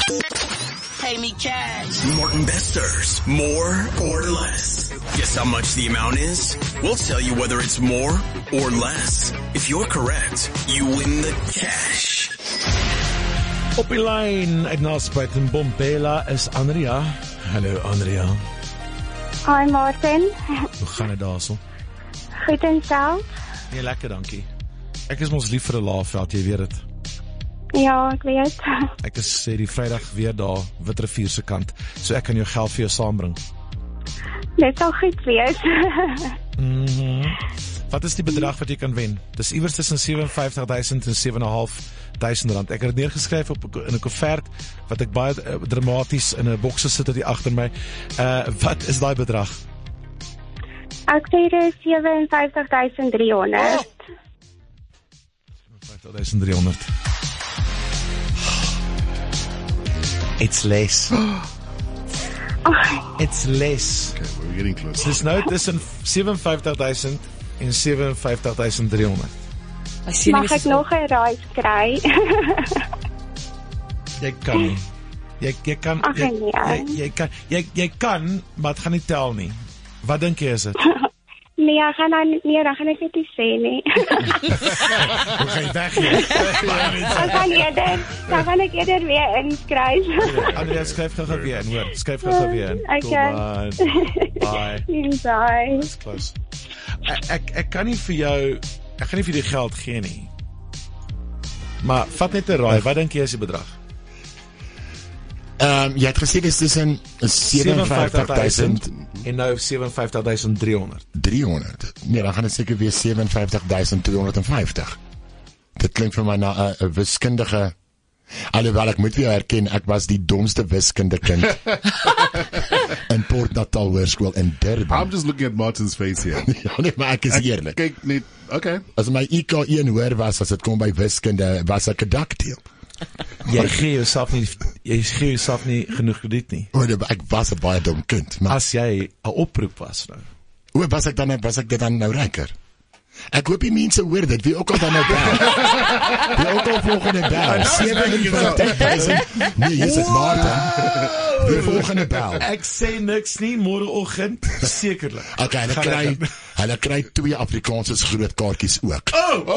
Pay me cash. Martin Besters. More or less. Guess how much the amount is? We'll tell you whether it's more or less. If you're correct, you win the cash. Op die lyn uit Nelspruit in Bombela is Andrea. Hallo Andrea. Hi Martin. Hoe gaan dit daarso? Goed en self? Nee, lekker, dankie. Ek is mos lief vir 'n laafveld, jy weet dit. Ja, ek weet. Ek is die Vrydag weer daar, Witrivier se kant, so ek kan jou geld vir jou saambring. Dit sal goed wees. Wat is die bedrag wat jy kan wen? Dis iewers tussen 57.000 en 7.500 rand. Ek het dit neergeskryf in 'n koevert wat ek baie dramaties in 'n bokse sit hier agter my. Wat is daai bedrag? Ek sê dit is 57.300. 57.300. It's less. It's less. Okay, we're getting close. Dis nou tussen 57.000 en 57.300. Mag ek nog 'n reis kry? Jy kan nie. Jy kan, Ag, jy kan, maar het gaan nie tel nie. Wat dink jy is dit? Nee, dan gaan ek dit nie sê nie. Hoe ga jy weg? Dan gaan ek eerder weer inskryf. Andrea, skryf gou weer in, hoor. Skryf gou weer in. Okay. Bye. Bye. That's close. Ek kan nie vir jou, ek gaan nie vir die geld gee nie. Maar vat net 'n raai, wat dink jy is die bedrag? Jy het gesê dis tussen 57.000 en nou 57.300. 300. Nee, dan gaan dit seker wees 57.250. Dit klink vir my na 'n wiskundige. Alhoewel ek moet weer erken, ek was die domste wiskundekind in Port Natal Hoërskool in Durban. I'm just looking at Martin's face here. Ja, nee, maar ek is eerlik. Kyk net, okay. As my IK1 hoër was, as dit kom by wiskunde, was ek 'n dakdeel. Jy gee jouself nie genoeg krediet nie. Ek was 'n baie dom kind, maar as jy 'n oproep was nou. Was ek dit dan nou ryker? Ek hoop die mense hoor dit, wie ook al dan nou bel. Wie ook al volgende bel. 57.000. Nee, hier is dit Martin. Wie volgende bel. Ek sê niks nie, môreoggend sekerlik. Okay, hulle kry 2 Afrikaanse groot kaartjies ook.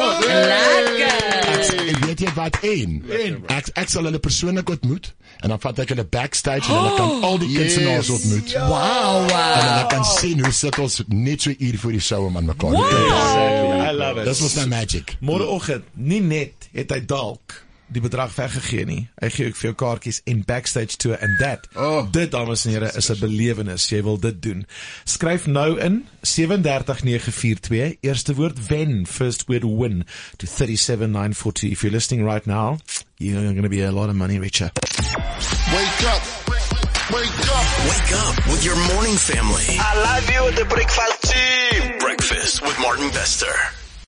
Lekker! Weet jy wat ek sal hulle persoonlik ontmoet en dan vat ek hulle backstage en hulle kan al die kunstenaars ontmoet. Wow. En hulle kan sien hoe sit ons net so uur voor die show om aan mekaar te kyk. I love it. Dis was nou magic. Môreoggend, nie net het hy dalk die bedrag weggegee nie. Hy gee ook vir jou kaartjies en backstage tour en dit, dames en here, is 'n belewenis. Jy wil dit doen. Skryf nou in 37942, eerste woord wen, first word win, to 37942. If you're listening right now, you're going to be a lot of money richer. Wake up. Wake up. Wake up with your morning family. I love you, the breakfast team. Breakfast with Martin Bester.